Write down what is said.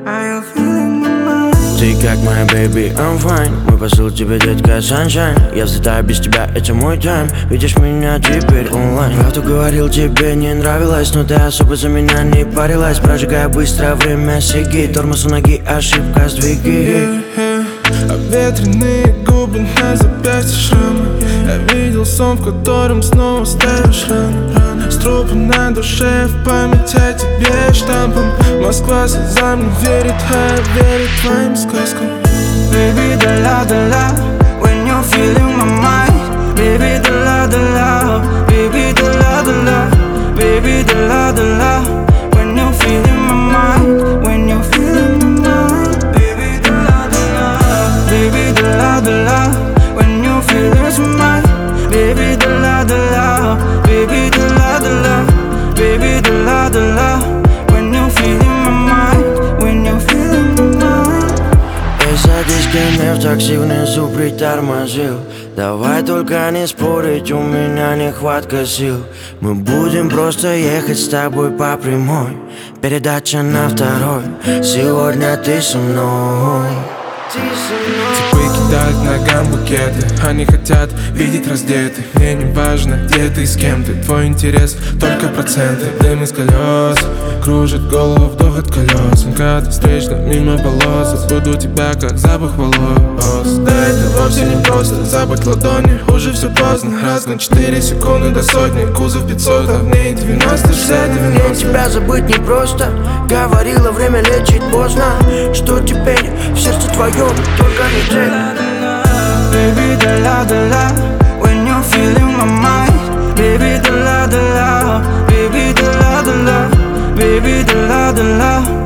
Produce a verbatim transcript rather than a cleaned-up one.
Are you feeling my mind? Ты как моя baby, I'm fine. Мой посыл тебе, детка, sunshine. Я взлетаю без тебя, это мой тайм. Видишь меня теперь онлайн. Правду говорил, тебе не нравилось, но ты особо за меня не парилась. Прожигая быстро время сиги. Тормоз у ноги, ошибка, сдвиги. yeah, yeah. Обветренные губы на запястье шрамы. Я видел сон, в котором снова ставишь раны. С трупа на душе, в память о тебе штампом. Москва слезам не верит, а я верю твоим сказкам. Baby, дала-дала, when you're feeling my mind. Baby, дала-дала, baby, дала-дала, baby, дала-дала, when you're feeling my mind, when you're feeling my mind. Baby, дала-дала, baby, dala-dala, when you feel it's mine. Baby, dala-dala, baby, dala-dala, baby, dala-dala, when you feel in my mind, when you feel in my mind. Эй, садись ко мне в такси, внизу притормозил. Давай только не спорить, у меня нехватка сил. Мы будем просто ехать с тобой по прямой. Передача на второй. Сегодня ты со мной. Типы кидают ногам букеты. Они хотят видеть раздетый. Мне не важно, где ты и с кем ты. Твой интерес только проценты. Дым из колес кружит голову, вдох от колес. МКАД встречно мимо полос. Забуду тебя, как запах волос. Да это вовсе не просто забыть ладони. Уже все поздно, раз на четыре секунды до сотни. Кузов пятьсот, а в ней девяносто, шестьдесят, девяносто. Мне тебя забыть не просто. Говорила, время лечить поздно. Что теперь в сердце твоем, только не ты. Baby, dala-dala, when you're feeling my mind. Baby, dala-dala, baby, dala-dala, baby, dala-dala.